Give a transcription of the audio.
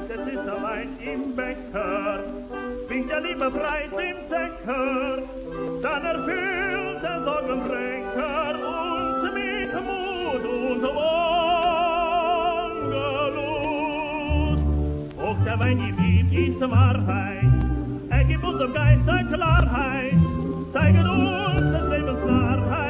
es ist allein im Bäcker, winkt der liebe Preis im Säcker, dann erfüllt der Sorgenbrecher uns mit Mut und Wangerlust. Och, der Wein gibt ist Wahrheit, gibt unserem Geist eine Klarheit, zeigen uns des Lebens Wahrheit.